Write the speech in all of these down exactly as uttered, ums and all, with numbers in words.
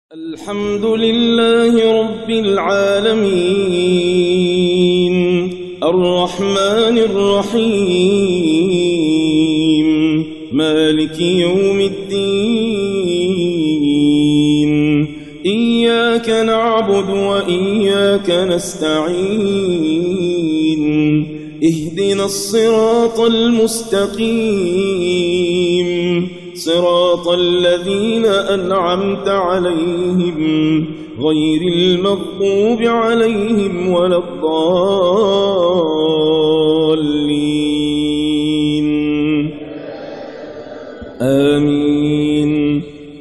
الحمد لله رب العالمين الرحمن الرحيم مالك يوم الدين إياك نعبد وإياك نستعين اهدنا الصراط المستقيم صراط الذين أنعمت عليهم غير المغضوب عليهم ولا الضالين آمين.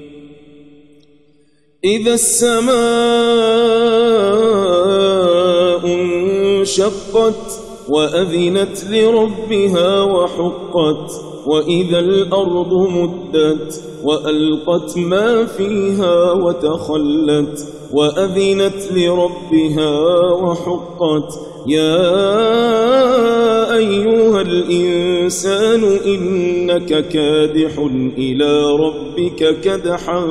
إذا السماء انشقت وأذنت لربها وحقت وإذا الأرض مدت وألقت ما فيها وتخلت وأذنت لربها وحقت يا أيها الإنسان إنك كادح إلى ربك كدحا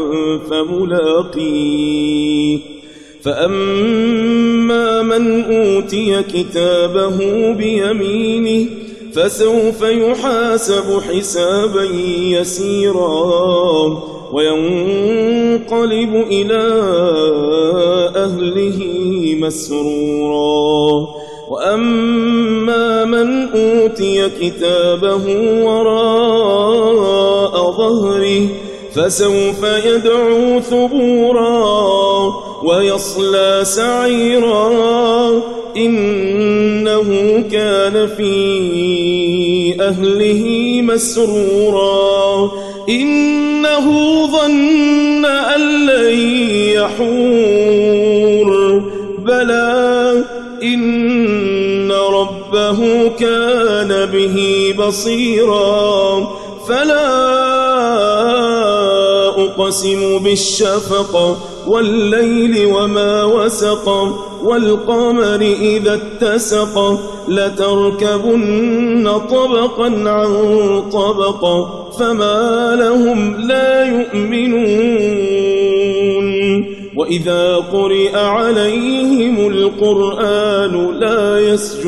فملاقيه فأما من أوتي كتابه بيمينه فسوف يحاسب حسابا يسيرا وينقلب إلى أهله مسرورا وأما من أوتي كتابه وراء ظهره فسوف يدعو ثبورا ويصلى سعيرا إنه كان في أهله مسرورا إنه ظن أن لن يحور بلى إن ربه كان به بصيرا فلا أقسم بالشفق والليل وما وسق والقمر إذا اتسق لتركبن طبقا عن طبق فما لهم لا يؤمنون وإذا قرئ عليهم القرآن لا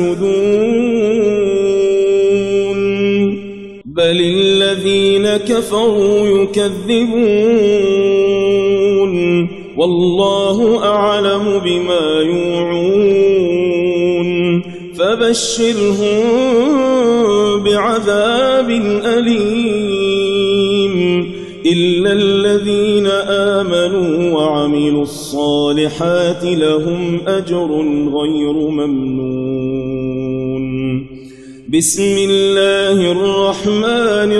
يسجدون بل الذين كفروا يكذبون والله أعلم بما يوعون فبشرهم بعذاب أليم إلا الذين آمنوا وعملوا الصالحات لهم أجر غير ممنون. بسم الله الرحمن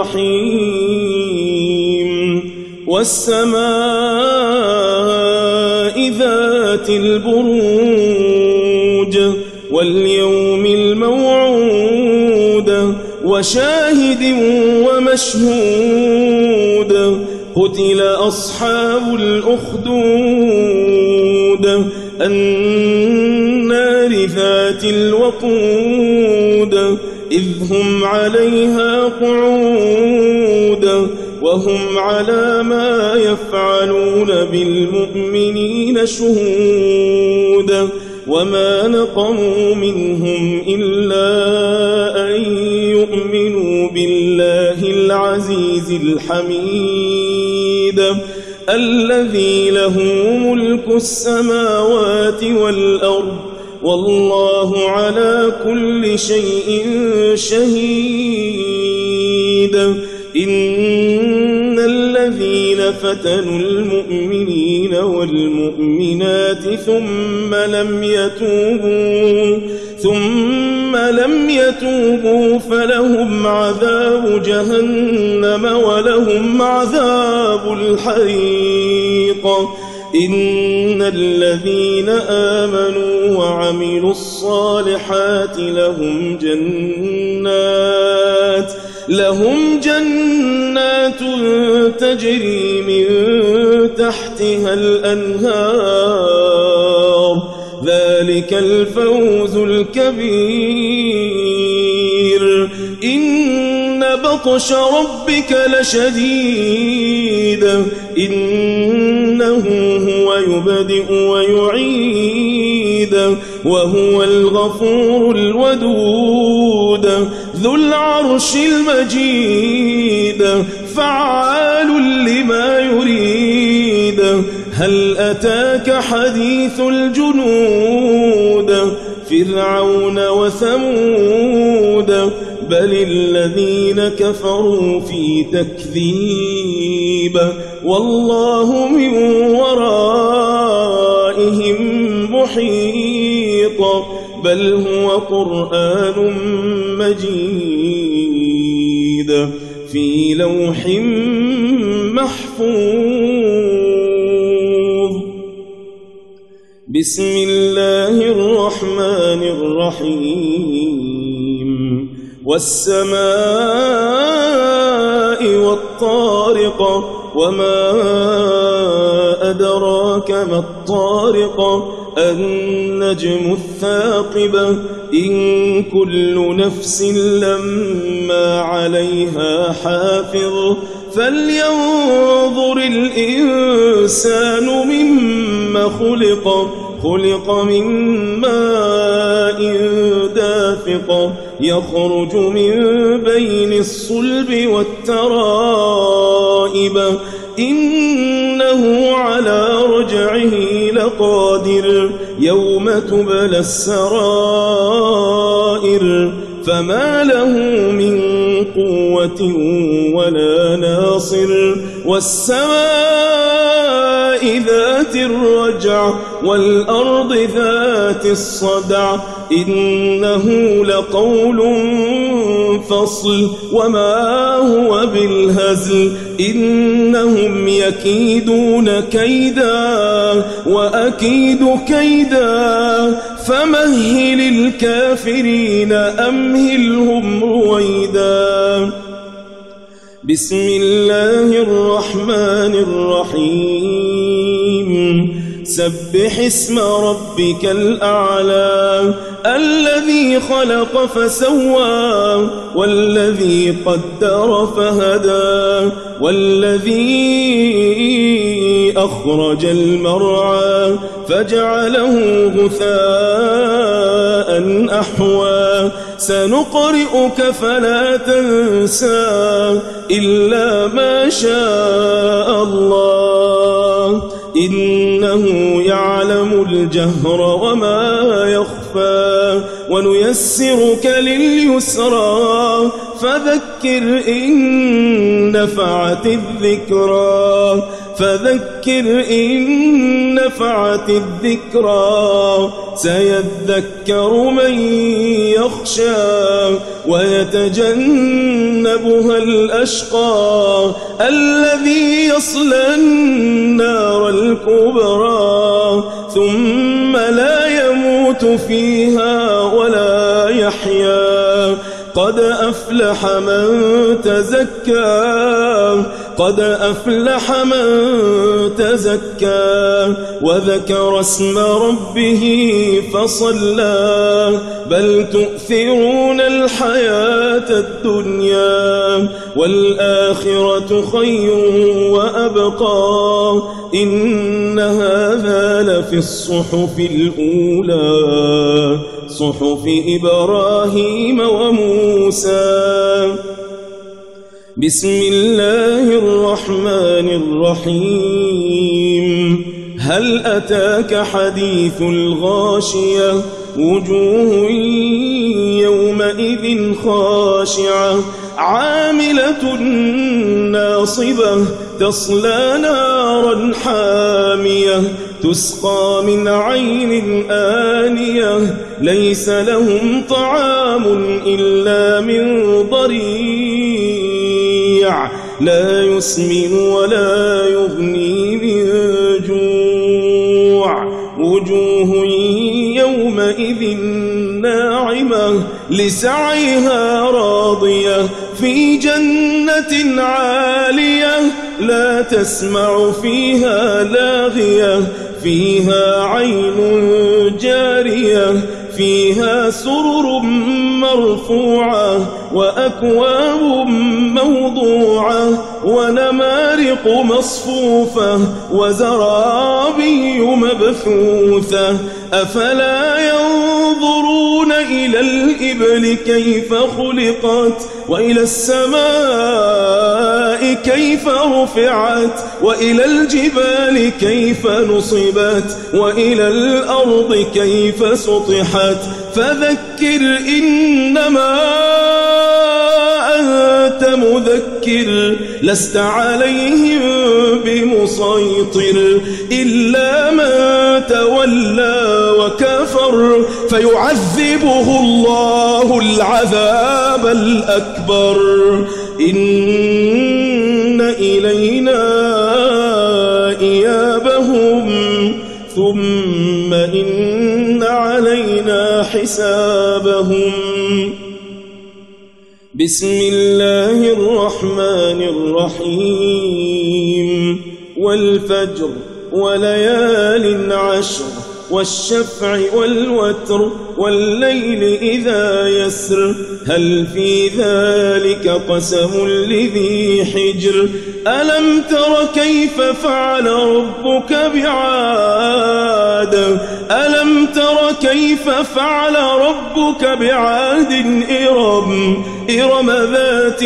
الرحيم والسماء ذات البروج واليوم الموعود وشاهد ومشهود قتل أصحاب الأخدود النار ذات الوقود إذ هم عليها قعود وهم على ما يفعلون بالمؤمنين شهود وما نقموا منهم إلا أن يؤمنوا بالله العزيز الحميد الذي له ملك السماوات والأرض والله على كل شيء شهيد. إن الذين فتنوا المؤمنين والمؤمنات ثم لم يتوبوا ثم لم يتوبوا فلهم عذاب جهنم ولهم عذاب الحريق. إن الذين آمنوا وعملوا الصالحات لهم جنات لهم جنات تجري من تحتها الأنهار ذلك الفوز الكبير. إن بطش ربك لشديد إنه يبدئ ويعيد وهو الغفور الودود ذو العرش المجيد فعال لما يريد هل أتاك حديث الجنود فرعون وثمود بل الذين كفروا في تكذيب والله من ورائهم محيط بل هو قرآن مجيد في لوح محفوظ بسم الله الرحمن الرحيم والسماء والطارق وما أدراك ما الطارق النجم الثاقب إن كل نفس لما عليها حافظ فلينظر الإنسان مما خلق خلق من ماء دافق يخرج من بين الصلب والترائب إنه على رجعه لقادر يوم تبلى السرائر فما له من قوة ولا ناصر والسماء ذات الرجع والأرض ذات الصدع إنه لقول فصل وما هو بالهزل إنهم يكيدون كيدا وأكيد كيدا فمهل الكافرين أمهلهم رويدا بسم الله الرحمن الرحيم سبح اسم ربك الأعلى الذي خلق فسوى والذي قدر فهدى والذي أخرج المرعى فجعله غثاء أحوى سنقرئك فلا تنسى إلا ما شاء الله إنه يعلم الجهر وما يخفى ونيسرك لليسرى فذكر إن نفعت الذكرى فذكر إن نفعت الذكرى سيذكر من يخشى ويتجنبها الأشقى الذي يصلى النار الكبرى ثم لا يموت فيها ولا يحيا قد أفلح من تزكى قد أفلح من تزكى وذكر اسم ربه فصلى بل تؤثرون الحياة الدنيا والآخرة خير وأبقى إن هذا لفي الصحف الأولى صحف إبراهيم وموسى بسم الله الرحمن الرحيم هل أتاك حديث الغاشية وجوه يومئذ خاشعة عاملة ناصبة تصلى نارا حامية تسقى من عين آنية ليس لهم طعام إلا من ضريع لا يسمن ولا يغني من جوع وجوه يومئذ ناعمة لسعيها راضية في جنة عالية لا تسمع فيها لاغية فيها عين جارية فيها سرر مرفوعة وأكواب موضوعة ونمارق مصفوفة وزرابي مبثوثة أفلا ينظرون إلى الإبل كيف خلقت وإلى السماء كيف رفعت وإلى الجبال كيف نصبت وإلى الأرض كيف سطحت فذكر إنما أنت مذكر لست عليهم بمسيطر إلا من تولى وكفر فيعذبه الله العذاب الأكبر إن إلينا إيابهم ثم إن علينا حسابهم بسم الله الرحمن الرحيم والفجر وليال عشر والشفع والوتر والليل إذا يسر هل في ذلك قسم لذي حجر ألم تر كيف فعل ربك بعاد ألم تر كيف فعل ربك بعاد إرم إرم ذات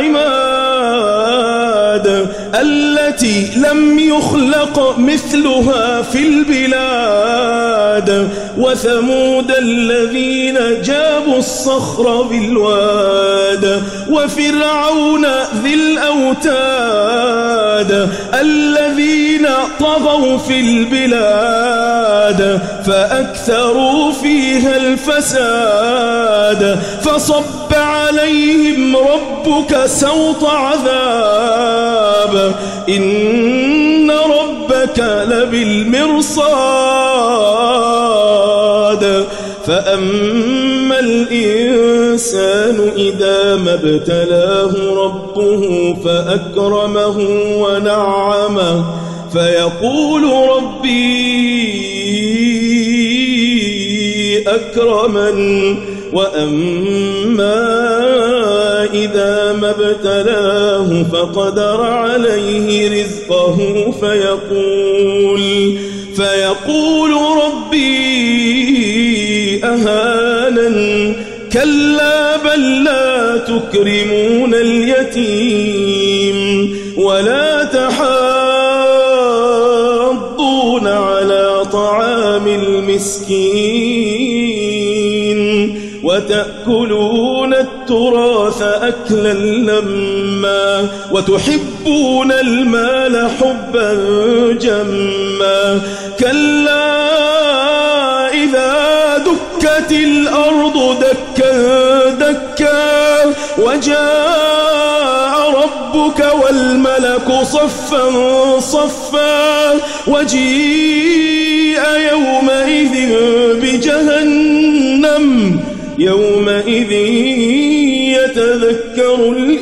العماد التي لم يخلق مثلها في البلاد وثمود الذين جابوا الصخر بالواد وفرعون ذي الأوتاد الذين طغوا في البلاد فأكثروا فيها الفساد فصب عليهم ربك سوط عذاب إن ربك لبالمرصاد فأما الإنسان إذا ما ابتلاه ربه فأكرمه ونعمه فيقول ربي أكرمن وأما إذا ما ابتلاه فقدر عليه رزقه فيقول فيقول ربي أهانن كلا بل لا تكرمون اليتيم ولا تحاضون على طعام المسكين وتأكلون التراث أكلا لما وتحبون المال حبا جما كلا إذا دكت الأرض دكا دكا وجاء ربك والملك صفا صفا وجيء يومئذ بجهنم يومئذ يتذكر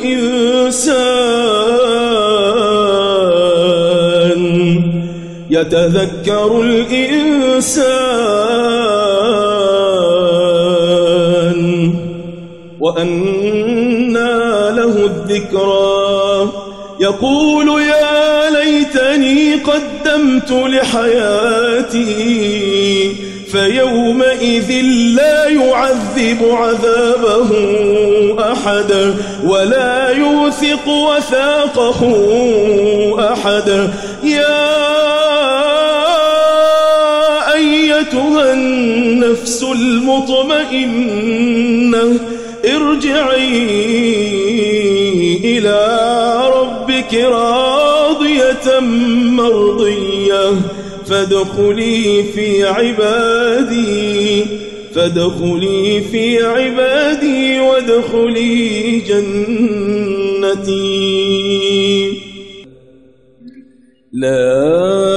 الإنسان يتذكر الإنسان وأنى له الذكرى يقول يا ليتني قدمت لحياتي فيومئذ لا يعذب عذابه أحد ولا يوثق وثاقه أحد يا أيتها النفس المطمئنة ارجعي إلى ربك راضية مرضية فادخلي في عبادي فادخلي في عبادي وادخلي جنتي لا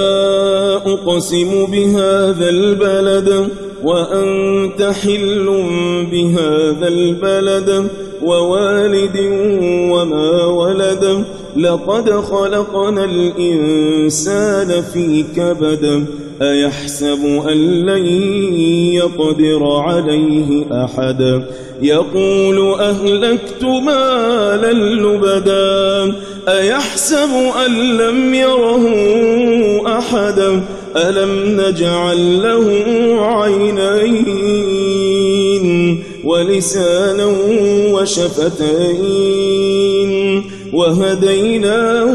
أقسم بهذا البلد وأنت حل بهذا البلد ووالد وما ولد لقد خلقنا الإنسان في كبد أيحسب أن لن يقدر عليه أحد يقول أهلكت مالا لبدا أيحسب أن لم يره أحد ألم نجعل له عينين ولسانا وشفتين وهديناه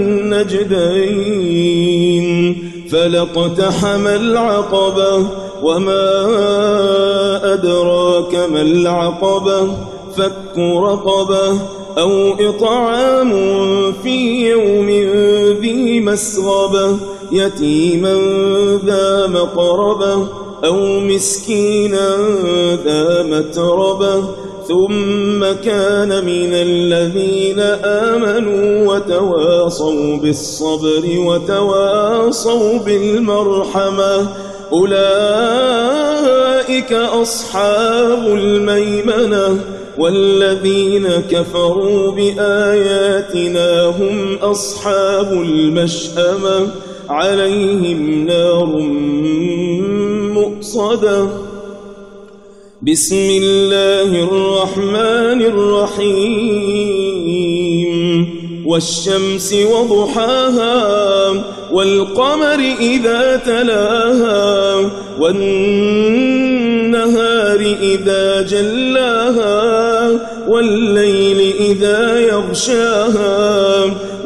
النجدين فلاقتحم العقبة وما أدراك ما العقبة فك رقبة أو إطعام في يوم ذي مسغبة يتيما ذا مقربة أو مسكينا ذا متربة ثم كان من الذين آمنوا وتواصوا بالصبر وتواصوا بالمرحمة أولئك أصحاب الميمنة والذين كفروا بآياتنا هم أصحاب المشأمة عليهم نار مؤصدة بسم الله الرحمن الرحيم والشمس وضحاها والقمر إذا تلاها والنهار إذا جلاها والليل إذا يغشاها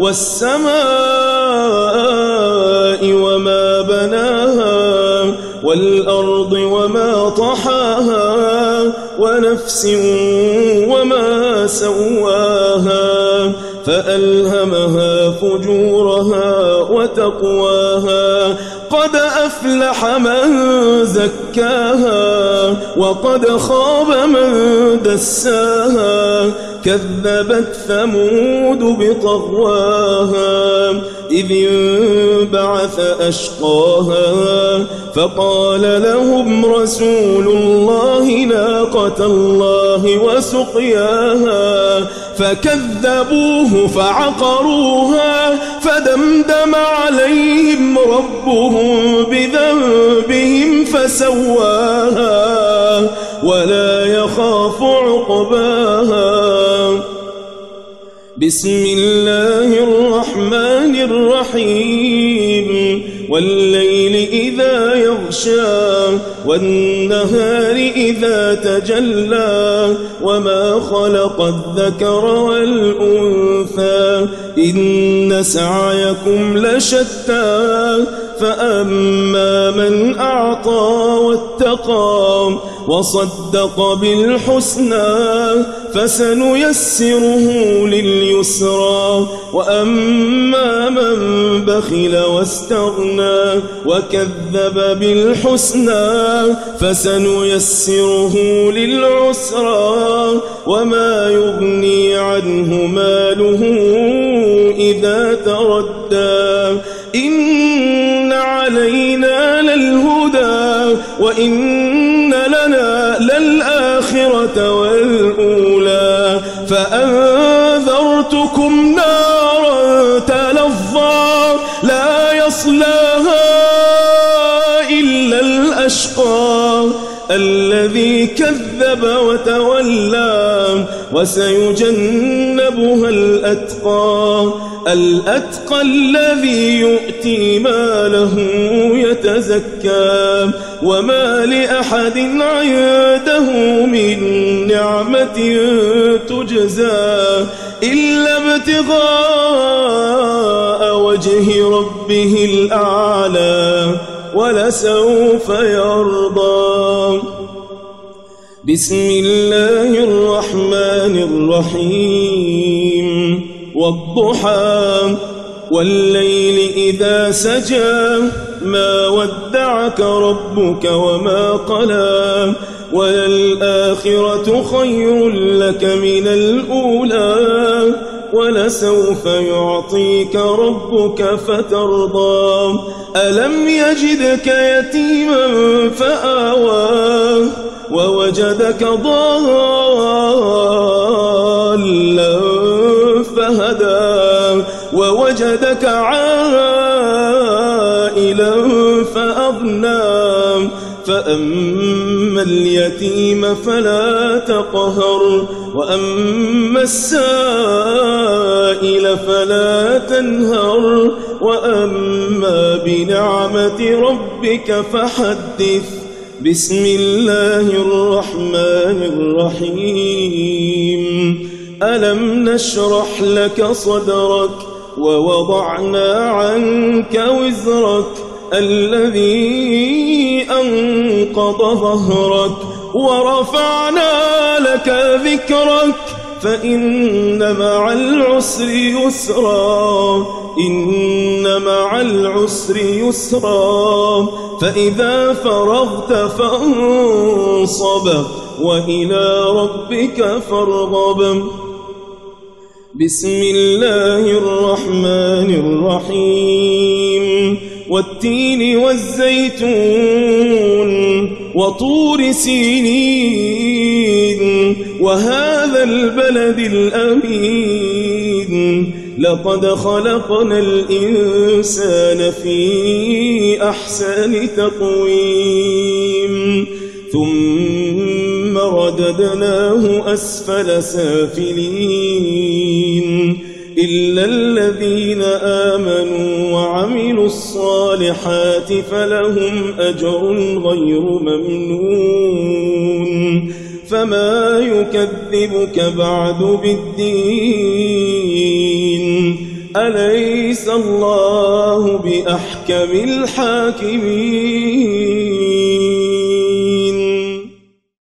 والسماء وما بناها والأرض وما طحاها ونفس وما سواها فألهمها فجورها وتقواها قد أفلح من زكاها وقد خاب من دساها كذبت ثمود بطغواها إذ انبعث أشقاها فقال لهم رسول الله ناقة الله وسقياها فكذبوه فعقروها فدمدم عليهم ربهم بذنبهم فسواها ولا يخاف عقباها بسم الله الرحمن الرحيم والليل إذا يغشى والنهار إذا تجلى وما خلق الذكر والأنثى إن سعيكم لشتى فأما من أعطى واتقى وصدق بالحسنى فسنيسره لليسرى وأما من بخل واستغنى وكذب بالحسنى فسنيسره للعسرى وما يغني عنه ماله إذا تردى إن علينا للهدى وإن لنا للآخرة والأولى فأنذرتكم نارا تلظى لا يصلاها إلا الأشقى الذي كذب وتولى وسيجنبها الأتقى الأتقى الذي يؤتي ماله يتزكى وما لأحد عنده من نعمة تجزى إلا ابتغاء وجه ربه الأعلى ولسوف يرضى بسم الله الرحمن الرحيم والضحى والليل إذا سجى ما ودعك ربك وما قلى وللآخرة خير لك من الأولى ولسوف يعطيك ربك فترضى ألم يجدك يتيما فآوى ووجدك ضالا فهدى ووجدك عائلا فأغنى فأما اليتيم فلا تقهر وأما السائل فلا تنهر وأما بنعمة ربك فحدث. بسم الله الرحمن الرحيم. ألم نشرح لك صدرك ووضعنا عنك وزرك الذي أنقض ظهرك ورفعنا لك ذكرك فإن مع العسر يسرا إن مع العسر يسرا فإذا فرغت فانصب وإلى ربك فارغب. بسم الله الرحمن الرحيم. والتين والزيتون وطور سينين وهذا البلد الأمين لقد خلقنا الإنسان في أحسن تقويم ثم رددناه أسفل سافلين إلا الذين آمنوا وعملوا الصالحات فلهم أجر غير ممنون. فما يكذبك بعد بالدين أليس الله بأحكم الحاكمين.